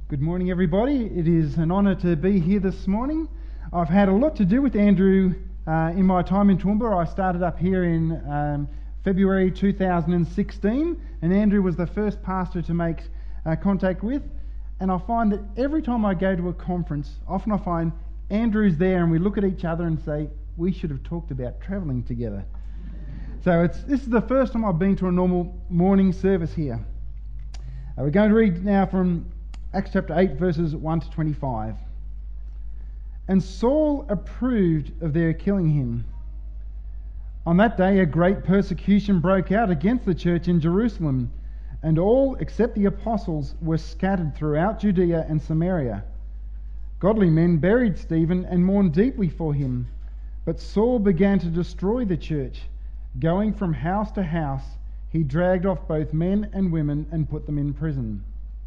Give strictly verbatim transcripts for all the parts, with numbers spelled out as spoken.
Good morning, everybody. It is an honour to be here this morning. I've had a lot to do with Andrew uh, in my time in Toowoomba. I started up here in um, February two thousand sixteen, and Andrew was the first pastor to make uh, contact with. And I find that every time I go to a conference, often I find Andrew's there and we look at each other and say, we should have talked about travelling together. So it's this is the first time I've been to a normal morning service here. Uh, we're going to read now from Acts chapter eight, verses one to twenty-five. And Saul approved of their killing him. On that day a great persecution broke out against the church in Jerusalem, and all except the apostles were scattered throughout Judea and Samaria. Godly men buried Stephen and mourned deeply for him. But Saul began to destroy the church. Going from house to house, he dragged off both men and women and put them in prison.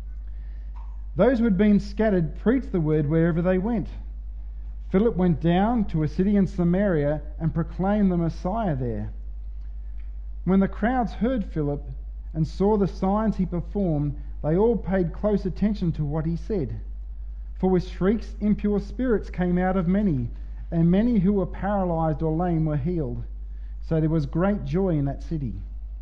Those who had been scattered preached the word wherever they went. Philip went down to a city in Samaria and proclaimed the Messiah there. When the crowds heard Philip and saw the signs he performed, they all paid close attention to what he said. For with shrieks impure spirits came out of many, and many who were paralyzed or lame were healed. So there was great joy in that city.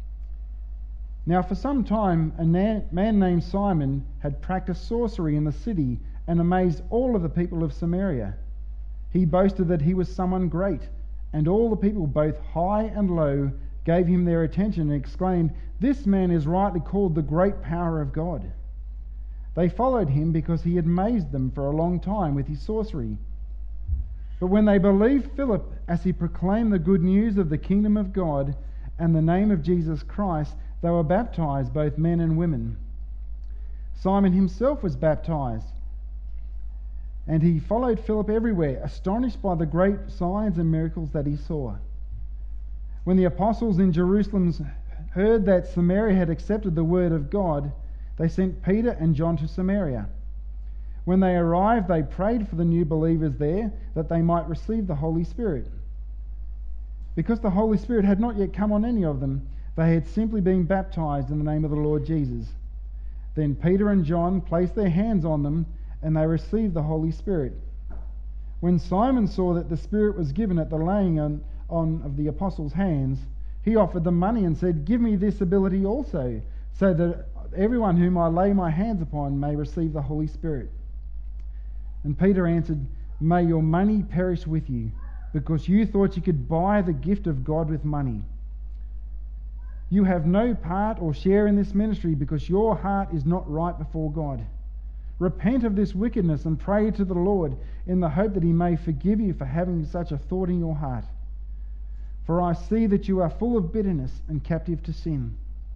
Now for some time a man named Simon had practiced sorcery in the city and amazed all of the people of Samaria. He boasted that he was someone great, and all the people, both high and low, gave him their attention and exclaimed, "This man is rightly called the great power of God." They followed him because he had amazed them for a long time with his sorcery. But when they believed Philip as he proclaimed the good news of the kingdom of God and the name of Jesus Christ, they were baptized, both men and women. Simon himself was baptized, and he followed Philip everywhere, astonished by the great signs and miracles that he saw. When the apostles in Jerusalem heard that Samaria had accepted the word of God, they sent Peter and John to Samaria. When they arrived, they prayed for the new believers there that they might receive the Holy Spirit. Because the Holy Spirit had not yet come on any of them, they had simply been baptized in the name of the Lord Jesus. Then Peter and John placed their hands on them, and they received the Holy Spirit. When Simon saw that the Spirit was given at the laying on, on of the apostles' hands, he offered them money and said, "Give me this ability also, so that everyone whom I lay my hands upon may receive the Holy Spirit." And Peter answered, "May your money perish with you, because you thought you could buy the gift of God with money. You have no part or share in this ministry because your heart is not right before God. Repent of this wickedness and pray to the Lord in the hope that he may forgive you for having such a thought in your heart. For I see that you are full of bitterness and captive to sin."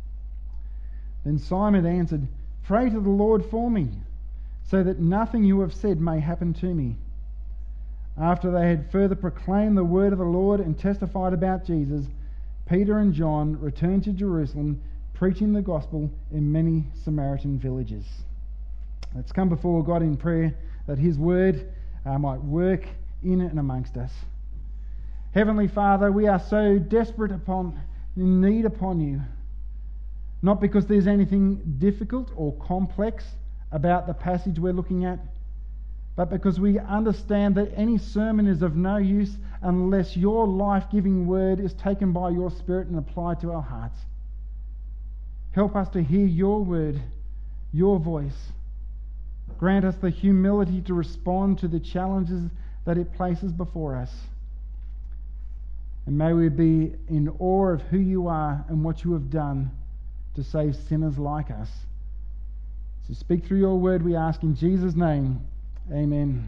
Then Simon answered, "Pray to the Lord for me, so that nothing you have said may happen to me." After they had further proclaimed the word of the Lord and testified about Jesus, Peter and John returned to Jerusalem, preaching the gospel in many Samaritan villages. Let's come before God in prayer that his word uh, might work in and amongst us. Heavenly Father, we are so desperate upon, in need upon you, not because there's anything difficult or complex about the passage we're looking at, but because we understand that any sermon is of no use unless your life-giving word is taken by your Spirit and applied to our hearts. Help us to hear your word, your voice. Grant us the humility to respond to the challenges that it places before us. And may we be in awe of who you are and what you have done to save sinners like us. So speak through your word, we ask in Jesus' name. Amen.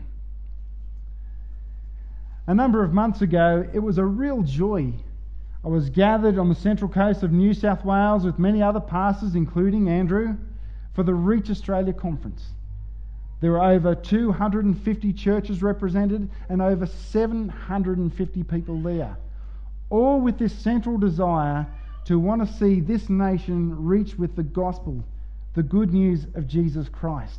A number of months ago, it was a real joy. I was gathered on the central coast of New South Wales with many other pastors, including Andrew, for the Reach Australia Conference. There were over two hundred fifty churches represented and over seven hundred fifty people there, all with this central desire to want to see this nation reach with the gospel, the good news of Jesus Christ.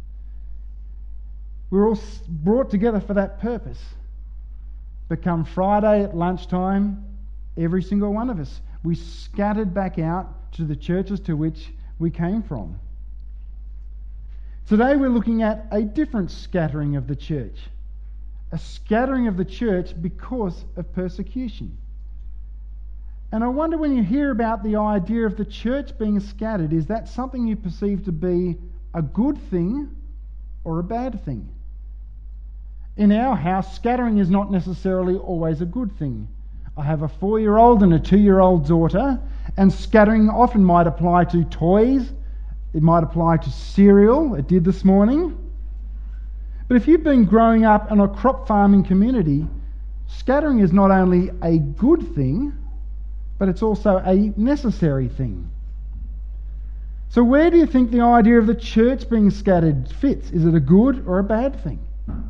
We were all brought together for that purpose. But come Friday at lunchtime, every single one of us, we scattered back out to the churches to which we came from. Today we're looking at a different scattering of the church. A scattering of the church because of persecution. And I wonder, when you hear about the idea of the church being scattered, is that something you perceive to be a good thing or a bad thing? In our house, scattering is not necessarily always a good thing. I have a four-year-old and a two-year-old daughter, and scattering often might apply to toys. It might apply to cereal. It did this morning. But if you've been growing up in a crop farming community, scattering is not only a good thing, but it's also a necessary thing. So where do you think the idea of the church being scattered fits? Is it a good or a bad thing?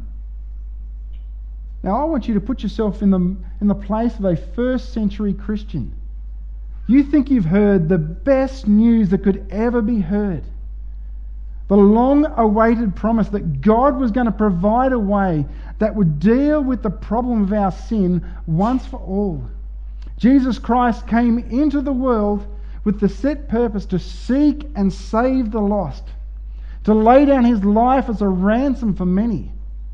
Now I want you to put yourself in the, in the place of a first century Christian. You think you've heard the best news that could ever be heard. The long-awaited promise that God was going to provide a way that would deal with the problem of our sin once for all. Jesus Christ came into the world with the set purpose to seek and save the lost, to lay down his life as a ransom for many.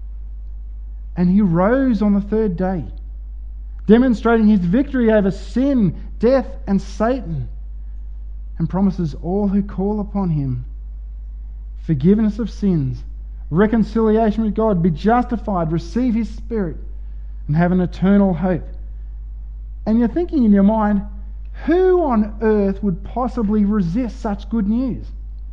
And he rose on the third day, demonstrating his victory over sin, death, and Satan, and promises all who call upon him forgiveness of sins, reconciliation with God, be justified, receive his Spirit, and have an eternal hope. And you're thinking in your mind, who on earth would possibly resist such good news?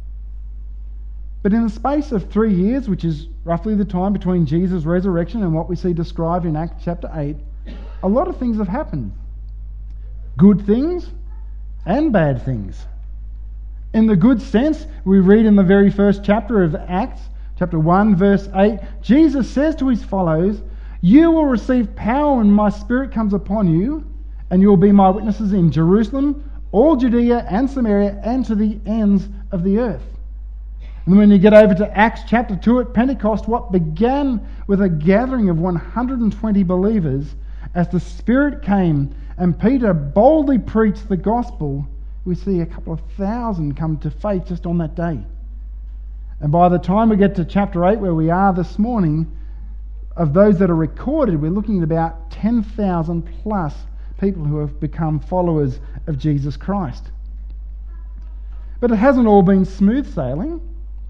But in the space of three years, which is roughly the time between Jesus' resurrection and what we see described in Acts chapter eight, a lot of things have happened. Good things and bad things. In the good sense, we read in the very first chapter of Acts, chapter one, verse eight, Jesus says to his followers, "You will receive power when my Spirit comes upon you, and you will be my witnesses in Jerusalem, all Judea and Samaria, and to the ends of the earth." And when you get over to Acts chapter two at Pentecost, what began with a gathering of one hundred twenty believers, as the Spirit came and Peter boldly preached the gospel, we see a couple of thousand come to faith just on that day. And by the time we get to chapter eight, where we are this morning, of those that are recorded, we're looking at about ten thousand plus people who have become followers of Jesus Christ. But it hasn't all been smooth sailing.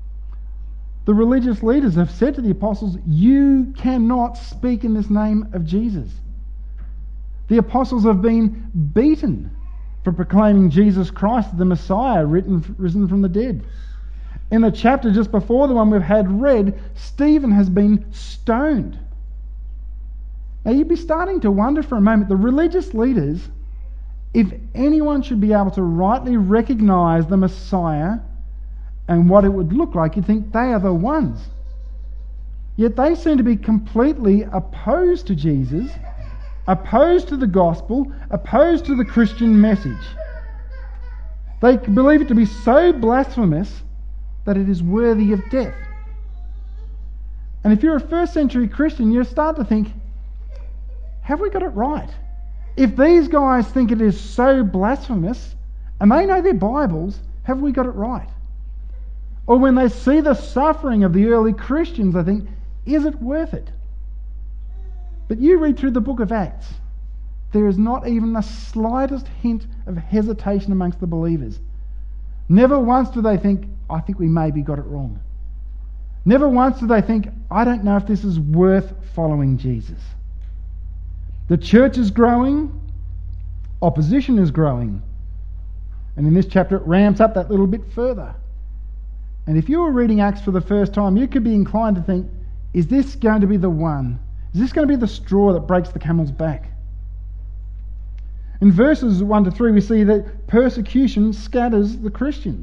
The religious leaders have said to the apostles, "You cannot speak in this name of Jesus." The apostles have been beaten for proclaiming Jesus Christ, the Messiah, written, risen from the dead. In the chapter just before the one we've had read, Stephen has been stoned. Now you'd be starting to wonder for a moment, the religious leaders, if anyone should be able to rightly recognise the Messiah and what it would look like, you'd think they are the ones. Yet they seem to be completely opposed to Jesus, opposed to the gospel, opposed to the Christian message. They believe it to be so blasphemous that it is worthy of death. And if you're a first century Christian, you start to think, have we got it right? If these guys think it is so blasphemous, and they know their Bibles, have we got it right? Or when they see the suffering of the early Christians, they think, is it worth it? But you read through the book of Acts, there is not even the slightest hint of hesitation amongst the believers. Never once do they think, I think we maybe got it wrong. Never once do they think, I don't know if this is worth following Jesus. The church is growing, opposition is growing. And in this chapter it ramps up that little bit further. And if you were reading Acts for the first time, you could be inclined to think, is this going to be the one? Is this going to be the straw that breaks the camel's back? In verses one to three, we see that persecution scatters the Christians.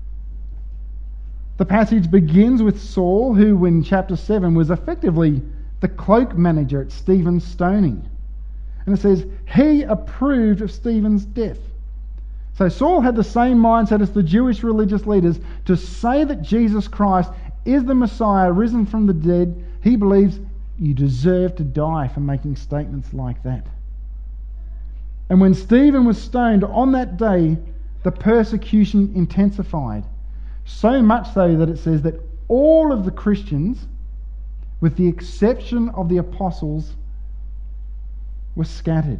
The passage begins with Saul, who in chapter seven was effectively the cloak manager at Stephen's stoning. And it says, he approved of Stephen's death. So Saul had the same mindset as the Jewish religious leaders to say that Jesus Christ is the Messiah risen from the dead. He believes you deserve to die for making statements like that. And when Stephen was stoned on that day, the persecution intensified. So much so that it says that all of the Christians, with the exception of the apostles, were scattered.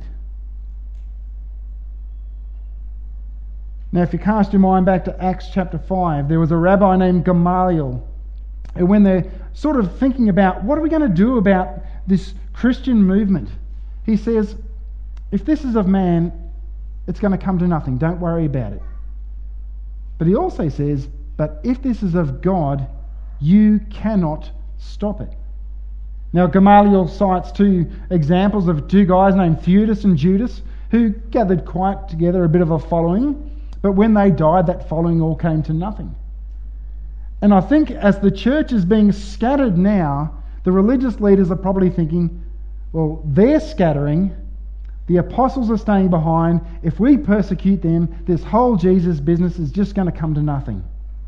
Now, if you cast your mind back to Acts chapter five, there was a rabbi named Gamaliel, and when they're sort of thinking about what are we going to do about this Christian movement, he says, if this is of man, it's going to come to nothing. Don't worry about it. But he also says, but if this is of God, you cannot stop it. Now, Gamaliel cites two examples of two guys named Theudas and Judas who gathered quite together a bit of a following, but when they died, that following all came to nothing. And I think as the church is being scattered now, the religious leaders are probably thinking, well, they're scattering, the apostles are staying behind. If we persecute them, this whole Jesus business is just going to come to nothing.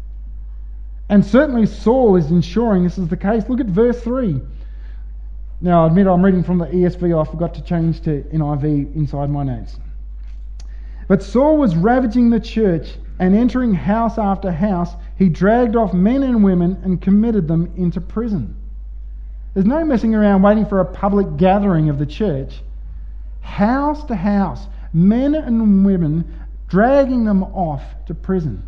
And certainly Saul is ensuring this is the case. Look at verse three. Now, I admit I'm reading from the E S V. I forgot to change to N I V inside my notes. But Saul was ravaging the church, and entering house after house, he dragged off men and women and committed them into prison. There's no messing around waiting for a public gathering of the church. House to house, men and women, dragging them off to prison.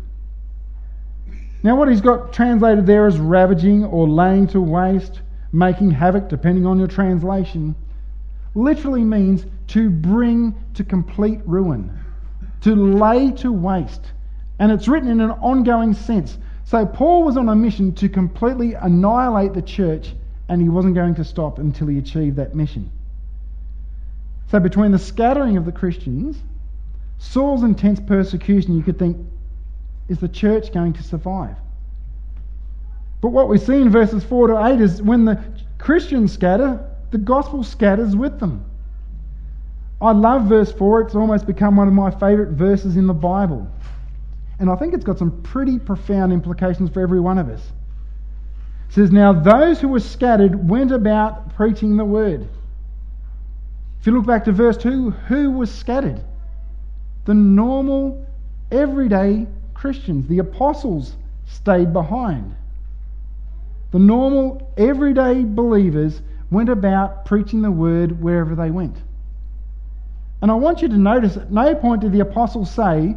Now, what he's got translated there as ravaging or laying to waste, making havoc, depending on your translation, literally means to bring to complete ruin, to lay to waste. And it's written in an ongoing sense. So Paul was on a mission to completely annihilate the church, and he wasn't going to stop until he achieved that mission. So between the scattering of the Christians, Saul's intense persecution, you could think, is the church going to survive? But what we see in verses four to eight is when the Christians scatter, the gospel scatters with them. I love verse four. It's almost become one of my favourite verses in the Bible. And I think it's got some pretty profound implications for every one of us. It says, now those who were scattered went about preaching the word. If you look back to verse two, who was scattered? The normal, everyday Christians. The apostles stayed behind. The normal, everyday believers went about preaching the word wherever they went. And I want you to notice, at no point did the apostles say,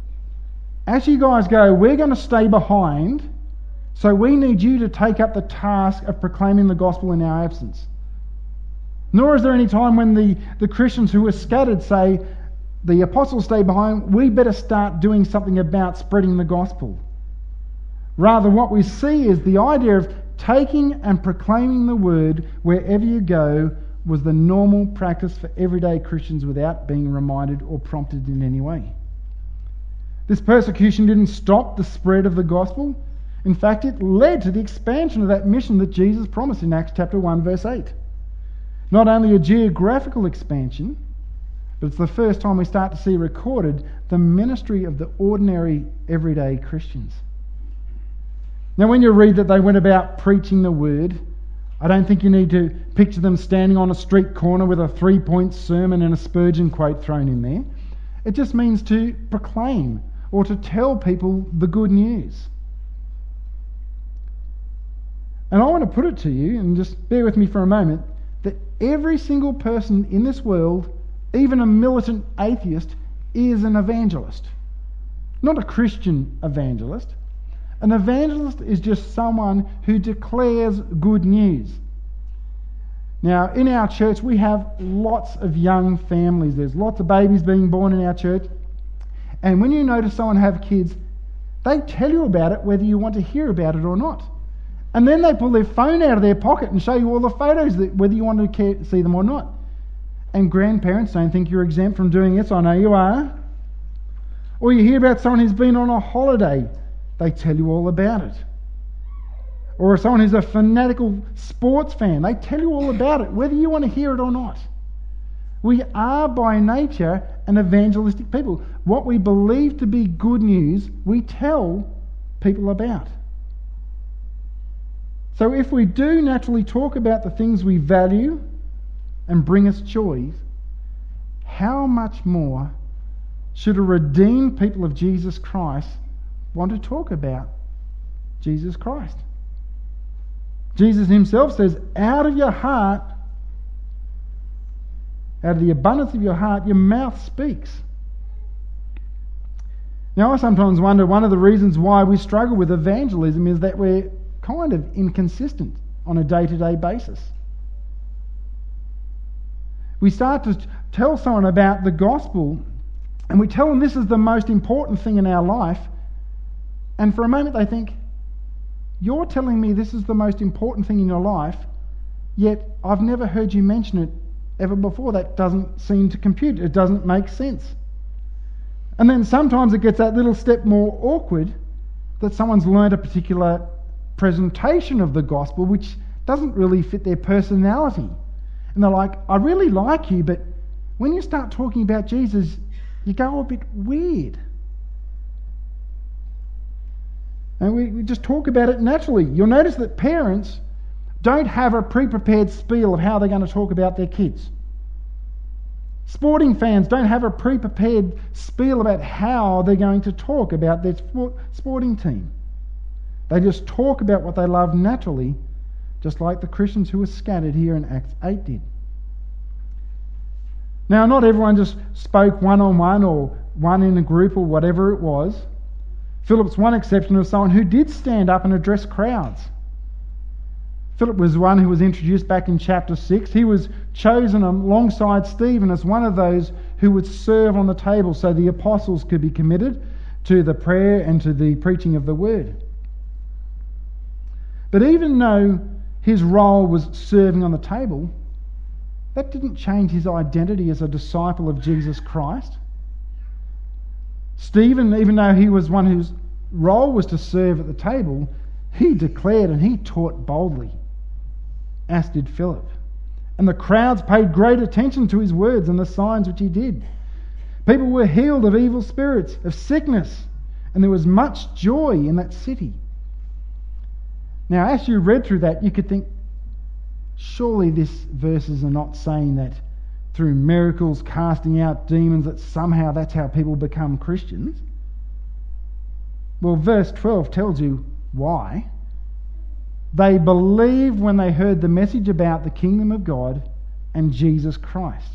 as you guys go, we're going to stay behind, so we need you to take up the task of proclaiming the gospel in our absence. Nor is there any time when the, the Christians who were scattered say, the apostles stay behind, we better start doing something about spreading the gospel. Rather, what we see is the idea of taking and proclaiming the word wherever you go was the normal practice for everyday Christians without being reminded or prompted in any way. This persecution didn't stop the spread of the gospel. In fact, it led to the expansion of that mission that Jesus promised in Acts chapter one, verse eight. Not only a geographical expansion, but it's the first time we start to see recorded the ministry of the ordinary, everyday Christians. Now, when you read that they went about preaching the word, I don't think you need to picture them standing on a street corner with a three-point sermon and a Spurgeon quote thrown in there. It just means to proclaim or to tell people the good news. And I want to put it to you, and just bear with me for a moment, that every single person in this world, even a militant atheist, is an evangelist. Not a Christian evangelist. An evangelist is just someone who declares good news. Now, in our church, we have lots of young families. There's lots of babies being born in our church. And when you notice someone have kids, they tell you about it whether you want to hear about it or not. And then they pull their phone out of their pocket and show you all the photos, that, whether you want to care, see them or not. And grandparents, don't think you're exempt from doing this. I know you are. Or you hear about someone who's been on a holiday. They tell you all about it. Or someone who's a fanatical sports fan. They tell you all about it, whether you want to hear it or not. We are by nature an evangelistic people. What we believe to be good news, we tell people about. So if we do naturally talk about the things we value and bring us joy, how much more should a redeemed people of Jesus Christ want to talk about Jesus Christ? Jesus himself says, out of your heart, out of the abundance of your heart, your mouth speaks. Now, I sometimes wonder, one of the reasons why we struggle with evangelism is that we're kind of inconsistent on a day-to-day basis. We start to tell someone about the gospel, and we tell them this is the most important thing in our life, and for a moment they think, you're telling me this is the most important thing in your life, yet I've never heard you mention it ever before. That doesn't seem to compute. It doesn't make sense. And then sometimes it gets that little step more awkward that someone's learned a particular presentation of the gospel which doesn't really fit their personality. And they're like, I really like you, but when you start talking about Jesus, you go a bit weird. And we, we just talk about it naturally. You'll notice that parents don't have a pre-prepared spiel of how they're going to talk about their kids. Sporting fans don't have a pre-prepared spiel about how they're going to talk about their sport, sporting team. They just talk about what they love naturally, just like the Christians who were scattered here in Acts eight did. Now, not everyone just spoke one-on-one or one in a group or whatever it was. Philip's one exception of someone who did stand up and address crowds. Philip was one who was introduced back in chapter six. He was chosen alongside Stephen as one of those who would serve on the table so the apostles could be committed to the prayer and to the preaching of the word. But even though his role was serving on the table, that didn't change his identity as a disciple of Jesus Christ. Stephen, even though he was one whose role was to serve at the table, he declared and he taught boldly, as did Philip. And the crowds paid great attention to his words and the signs which he did. People were healed of evil spirits, of sickness, and there was much joy in that city. Now, as you read through that, you could think, surely these verses are not saying that through miracles, casting out demons, that somehow that's how people become Christians. Well, verse twelve tells you why. They believed when they heard the message about the kingdom of God and Jesus Christ.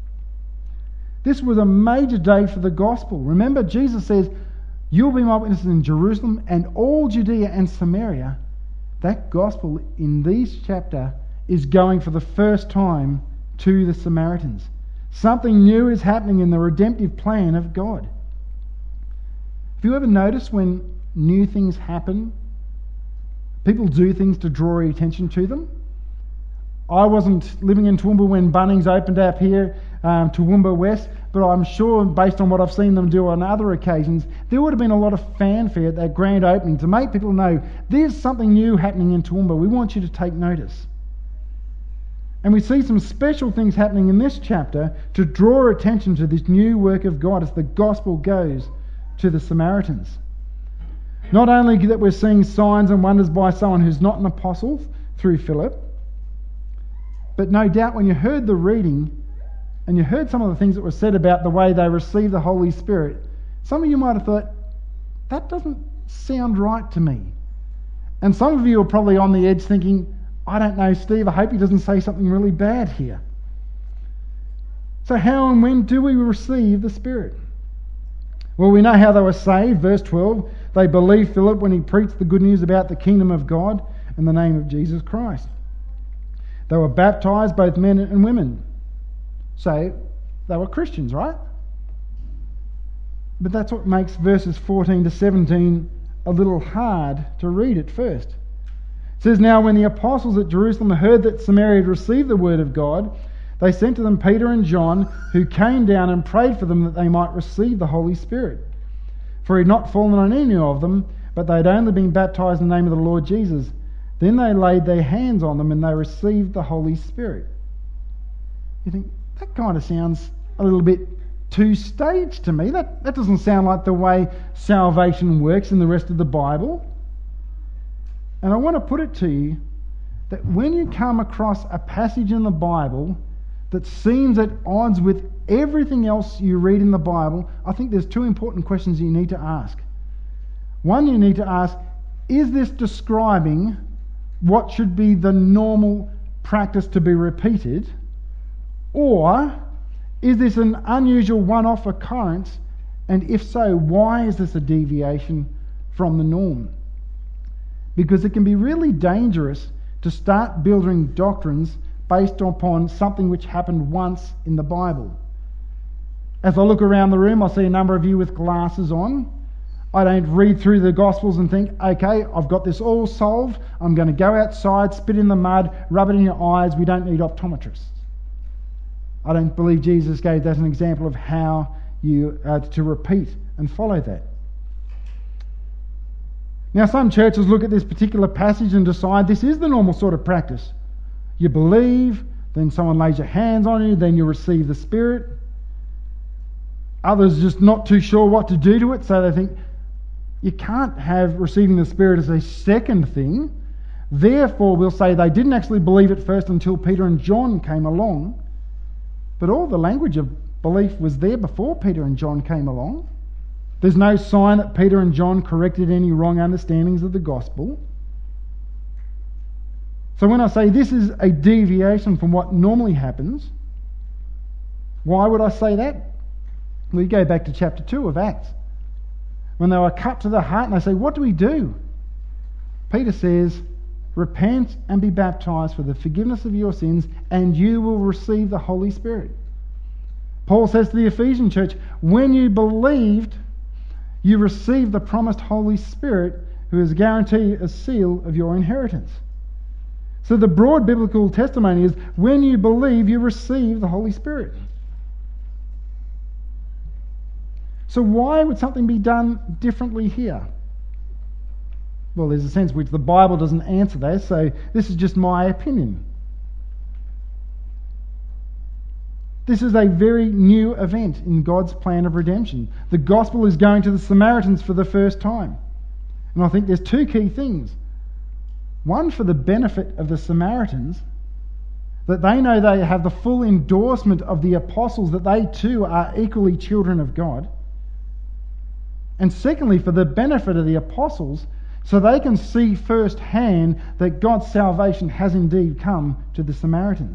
This was a major day for the gospel. Remember, Jesus says, you'll be my witnesses in Jerusalem and all Judea and Samaria. That gospel in this chapter is going for the first time to the Samaritans. Something new is happening in the redemptive plan of God. Have you ever noticed when new things happen, people do things to draw attention to them? I wasn't living in Toowoomba when Bunnings opened up here, um, Toowoomba West, but I'm sure, based on what I've seen them do on other occasions, there would have been a lot of fanfare at that grand opening to make people know there's something new happening in Toowoomba. We want you to take notice. And we see some special things happening in this chapter to draw attention to this new work of God as the gospel goes to the Samaritans. Not only that we're seeing signs and wonders by someone who's not an apostle through Philip, but no doubt when you heard the reading and you heard some of the things that were said about the way they received the Holy Spirit, some of you might have thought, that doesn't sound right to me. And some of you are probably on the edge thinking, I don't know, Steve, I hope he doesn't say something really bad here. So how and when do we receive the Spirit? Well, we know how they were saved. Verse twelve, they believed Philip when he preached the good news about the kingdom of God and the name of Jesus Christ. They were baptized, both men and women. So they were Christians, right? But that's what makes verses fourteen to seventeen a little hard to read at first. It says, now when the apostles at Jerusalem heard that Samaria had received the word of God, they sent to them Peter and John, who came down and prayed for them that they might receive the Holy Spirit. For he had not fallen on any of them, but they had only been baptized in the name of the Lord Jesus. Then they laid their hands on them and they received the Holy Spirit. You think, that kind of sounds a little bit too staged to me. That, that doesn't sound like the way salvation works in the rest of the Bible. And I want to put it to you that when you come across a passage in the Bible that seems at odds with everything else you read in the Bible, I think there's two important questions you need to ask. One, you need to ask, is this describing what should be the normal practice to be repeated? Or is this an unusual one-off occurrence? And if so, why is this a deviation from the norm? Because it can be really dangerous to start building doctrines based upon something which happened once in the Bible. As I look around the room, I see a number of you with glasses on. I don't read through the Gospels and think, okay, I've got this all solved. I'm going to go outside, spit in the mud, rub it in your eyes. We don't need optometrists. I don't believe Jesus gave that as an example of how you uh, to repeat and follow that. Now, some churches look at this particular passage and decide this is the normal sort of practice. You believe, then someone lays your hands on you, then you receive the Spirit. Others just not too sure what to do to it, so they think you can't have receiving the Spirit as a second thing. Therefore, we'll say they didn't actually believe it first until Peter and John came along. But all the language of belief was there before Peter and John came along. There's no sign that Peter and John corrected any wrong understandings of the gospel. So when I say this is a deviation from what normally happens, why would I say that? We go back to chapter two of Acts. When they were cut to the heart and they say, what do we do? Peter says, repent and be baptized for the forgiveness of your sins, and you will receive the Holy Spirit. Paul says to the Ephesian church, when you believed, you received the promised Holy Spirit, who is guaranteed a seal of your inheritance. So the broad biblical testimony is, when you believe, you receive the Holy Spirit. So why would something be done differently here? Well, there's a sense which the Bible doesn't answer that, so this is just my opinion. This is a very new event in God's plan of redemption. The gospel is going to the Samaritans for the first time. And I think there's two key things. One, for the benefit of the Samaritans, that they know they have the full endorsement of the apostles, that they too are equally children of God. And secondly, for the benefit of the apostles, so they can see firsthand that God's salvation has indeed come to the Samaritans.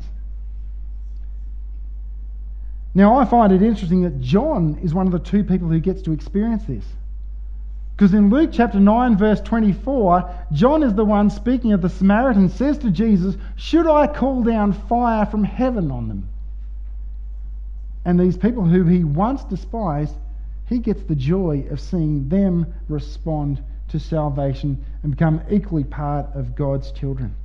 Now, I find it interesting that John is one of the two people who gets to experience this. Because in Luke chapter nine, verse twenty-four, John is the one speaking of the Samaritans, says to Jesus, should I call down fire from heaven on them? And these people who he once despised, he gets the joy of seeing them respond to salvation and become equally part of God's children.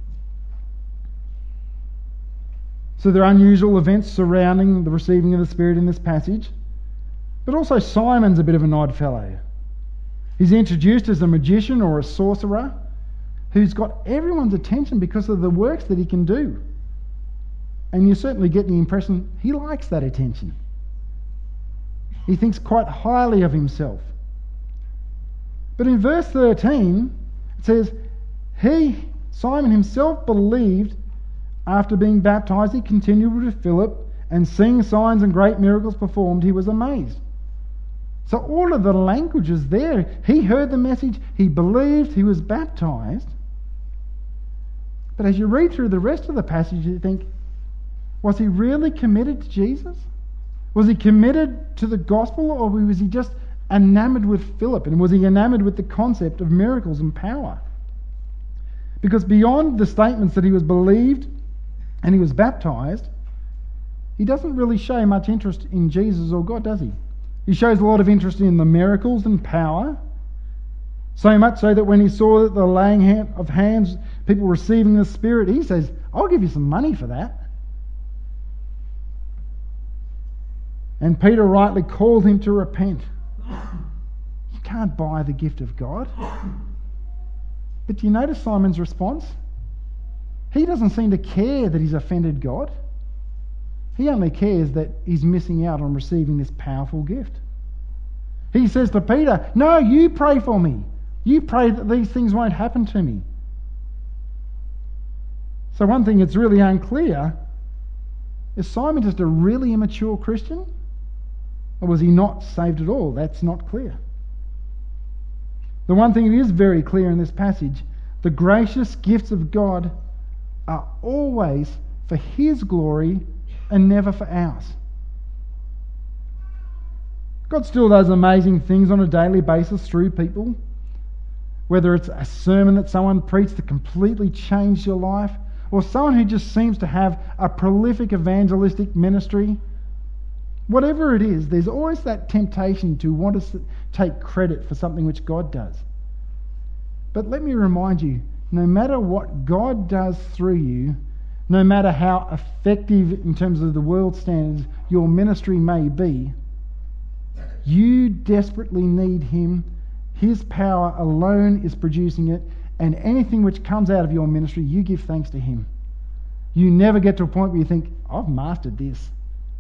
So there are unusual events surrounding the receiving of the Spirit in this passage. But also Simon's a bit of an odd fellow. He's introduced as a magician or a sorcerer who's got everyone's attention because of the works that he can do. And you certainly get the impression he likes that attention. He thinks quite highly of himself. But in verse thirteen, it says, he, Simon himself, believed. After being baptized, he continued with Philip, and seeing signs and great miracles performed, he was amazed. So all of the language is there. He heard the message, he believed, he was baptized. But as you read through the rest of the passage, you think, was he really committed to Jesus? Was he committed to the gospel, or was he just enamored with Philip? And was he enamored with the concept of miracles and power? Because beyond the statements that he was believed and he was baptized, he doesn't really show much interest in Jesus or God, does he? He shows a lot of interest in the miracles and power, so much so that when he saw that the laying hand of hands, people receiving the Spirit, he says, I'll give you some money for that. And Peter rightly called him to repent. You can't buy the gift of God. But do you notice Simon's response? He doesn't seem to care that he's offended God. He only cares that he's missing out on receiving this powerful gift. He says to Peter, no, you pray for me. You pray that these things won't happen to me. So one thing that's really unclear, is Simon just a really immature Christian? Or was he not saved at all? That's not clear. The one thing that is very clear in this passage, The gracious gifts of God are always for His glory and never for ours. God still does amazing things on a daily basis through people. Whether it's a sermon that someone preached that completely changed your life, or someone who just seems to have a prolific evangelistic ministry. Whatever it is, there's always that temptation to want to take credit for something which God does. But let me remind you, no matter what God does through you, no matter how effective in terms of the world standards your ministry may be, you desperately need Him. His power alone is producing it, and anything which comes out of your ministry, you give thanks to Him. You never get to a point where you think, I've mastered this.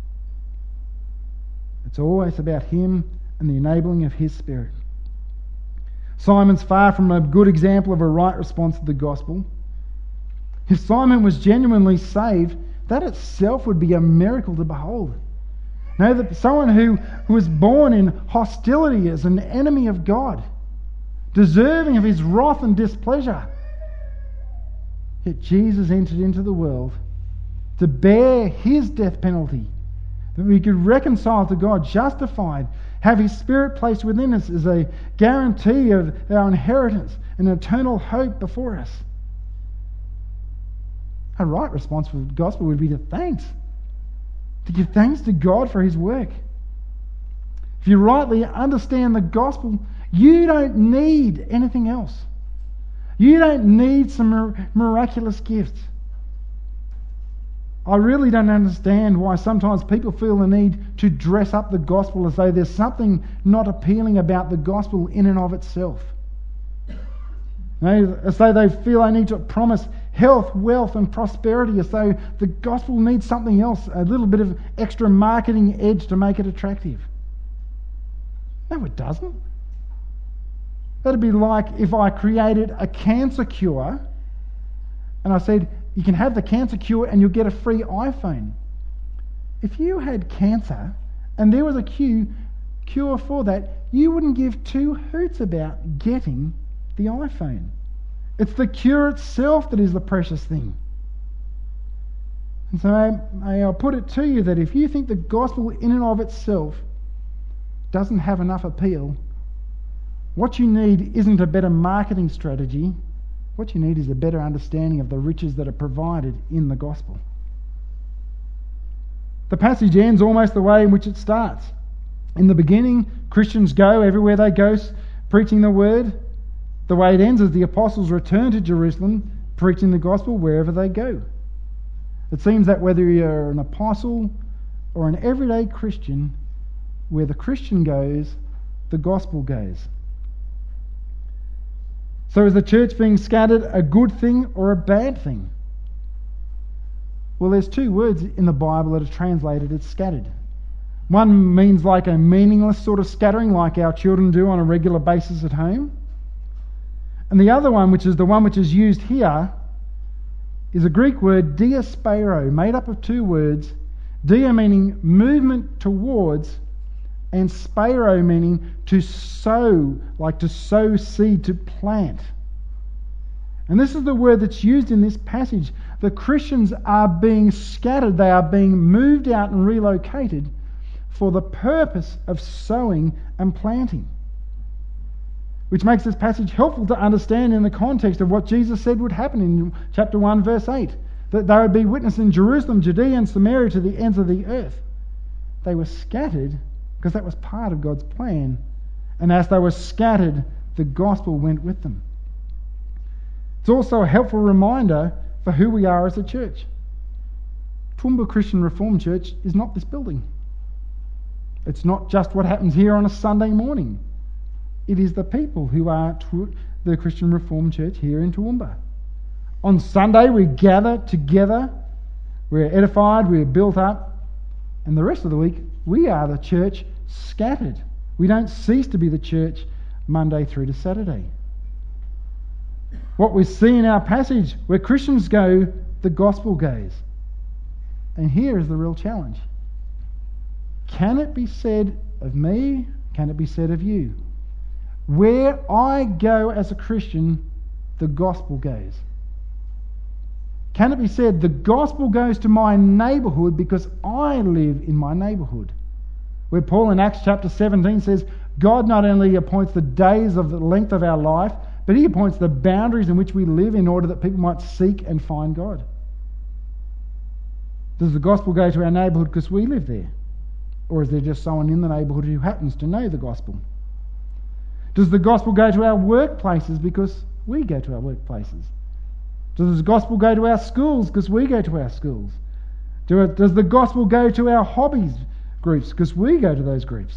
It's always about Him and the enabling of His Spirit. Simon's far from a good example of a right response to the gospel. If Simon was genuinely saved, that itself would be a miracle to behold. Know that someone who, who was born in hostility as an enemy of God, deserving of His wrath and displeasure, yet Jesus entered into the world to bear His death penalty, that we could reconcile to God, justified, have His Spirit placed within us as a guarantee of our inheritance and eternal hope before us. A right response for the gospel would be to thanks. To give thanks to God for His work. If you rightly understand the gospel, you don't need anything else. You don't need some miraculous gifts. I really don't understand why sometimes people feel the need to dress up the gospel as though there's something not appealing about the gospel in and of itself. As though they feel they need to promise health, wealth and prosperity, as though the gospel needs something else, a little bit of extra marketing edge to make it attractive. No, it doesn't. That'd be like if I created a cancer cure and I said, you can have the cancer cure and you'll get a free iPhone. If you had cancer and there was a cure for that, you wouldn't give two hoots about getting the iPhone. It's the cure itself that is the precious thing. And so I, I'll put it to you that if you think the gospel in and of itself doesn't have enough appeal, what you need isn't a better marketing strategy. What you need is a better understanding of the riches that are provided in the gospel. The passage ends almost the way in which it starts. In the beginning, Christians go everywhere they go, preaching the word. The way it ends is the apostles return to Jerusalem, preaching the gospel wherever they go. It seems that whether you're an apostle or an everyday Christian, where the Christian goes, the gospel goes. So is the church being scattered a good thing or a bad thing? Well, there's two words in the Bible that are translated as scattered. One means like a meaningless sort of scattering, like our children do on a regular basis at home. And the other one, which is the one which is used here, is a Greek word diaspero, made up of two words. Dia meaning movement towards, and spiro meaning to sow, like to sow seed, to plant. And this is the word that's used in this passage. The Christians are being scattered, they are being moved out and relocated for the purpose of sowing and planting. Which makes this passage helpful to understand in the context of what Jesus said would happen in chapter one, verse eight. That they would be witnesses in Jerusalem, Judea and Samaria to the ends of the earth. They were scattered because that was part of God's plan. And as they were scattered, the gospel went with them. It's also a helpful reminder for who we are as a church. Toowoomba Christian Reformed Church is not this building. It's not just what happens here on a Sunday morning. It is the people who are the Christian Reformed Church here in Toowoomba. On Sunday we gather together, we're edified, we're built up, and the rest of the week we are the church scattered. We don't cease to be the church Monday through to Saturday. What we see in our passage, where Christians go, the gospel goes. And here is the real challenge. Can it be said of me? Can it be said of you? Where I go as a Christian, the gospel goes? Can it be said, the gospel goes to my neighbourhood because I live in my neighbourhood? Where Paul in Acts chapter seventeen says, God not only appoints the days of the length of our life, but he appoints the boundaries in which we live in order that people might seek and find God. Does the gospel go to our neighbourhood because we live there? Or is there just someone in the neighbourhood who happens to know the gospel? Does the gospel go to our workplaces because we go to our workplaces? Does the gospel go to our schools because we go to our schools? Do it, does the gospel go to our hobbies groups because we go to those groups?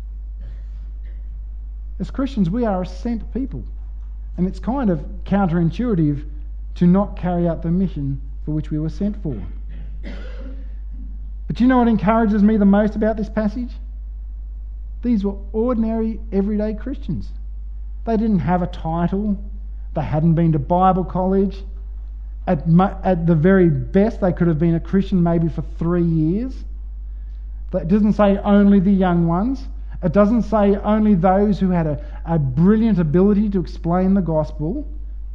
As Christians, we are a sent people. And it's kind of counterintuitive to not carry out the mission for which we were sent for. But you know what encourages me the most about this passage? These were ordinary, everyday Christians. They didn't have a title. They hadn't been to Bible college. At, mu- at the very best, they could have been a Christian maybe for three years. It doesn't say only the young ones. It doesn't say only those who had a, a brilliant ability to explain the gospel.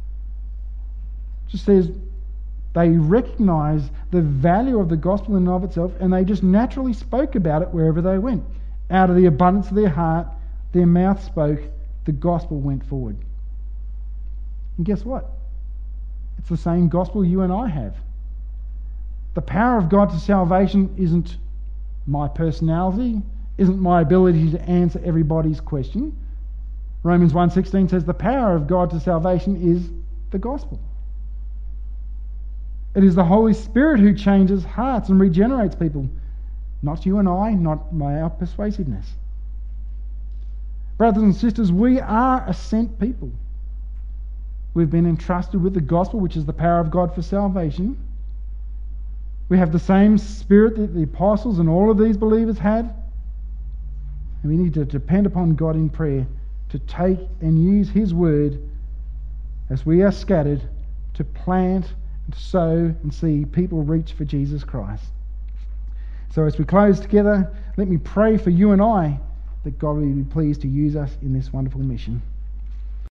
It just says they recognised the value of the gospel in and of itself, and they just naturally spoke about it wherever they went. Out of the abundance of their heart, their mouth spoke, the gospel went forward. And guess what? It's the same gospel you and I have. The power of God to salvation isn't my personality, isn't my ability to answer everybody's question. Romans one sixteen says the power of God to salvation is the gospel. It is the Holy Spirit who changes hearts and regenerates people. Not you and I, not my our persuasiveness. Brothers and sisters, we are a sent people. We've been entrusted with the gospel, which is the power of God for salvation. We have the same spirit that the apostles and all of these believers had. And we need to depend upon God in prayer to take and use his word as we are scattered to plant and sow and see people reach for Jesus Christ. So as we close together, let me pray for you and I that God will be pleased to use us in this wonderful mission.